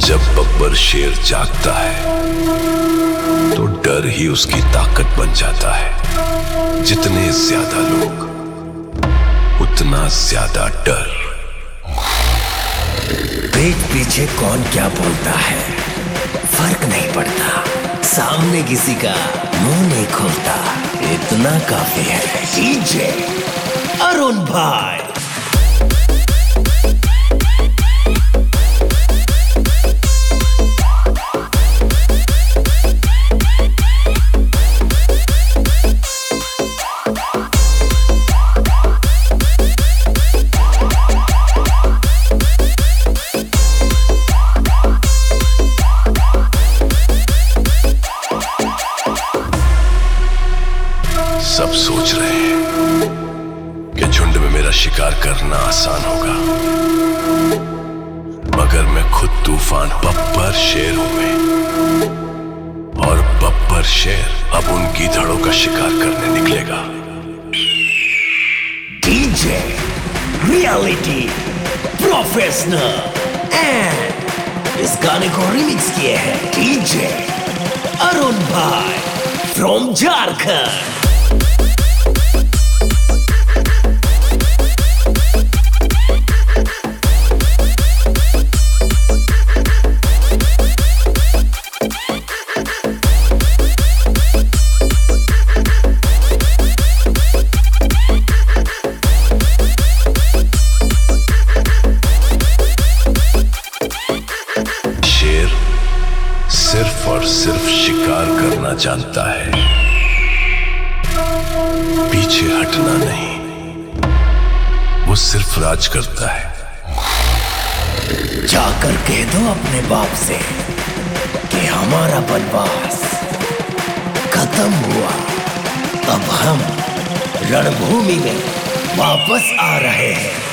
जब बब्बर शेर जागता है तो डर ही उसकी ताकत बन जाता है। जितने ज्यादा लोग उतना ज्यादा डर। पीठ पीछे कौन क्या बोलता है फर्क नहीं पड़ता, सामने किसी का मुंह नहीं खोलता, इतना काफी है। डीजे अरुण भाई। सब सोच रहे हैं कि झुंड में मेरा शिकार करना आसान होगा, मगर मैं खुद तूफान बब्बर शेर हूं मैं, और बब्बर शेर अब उन गीदड़ों का शिकार करने निकलेगा। डीजे रियलिटी प्रोफेशनल एंड इस गाने को रिमिक्स किए हैं डीजे अरुण भाई फ्रॉम झारखंड। सिर्फ और सिर्फ शिकार करना जानता है, पीछे हटना नहीं। वो सिर्फ राज करता है। जाकर कह दो अपने बाप से कि हमारा वनवास खत्म हुआ, अब हम रणभूमि में वापस आ रहे हैं।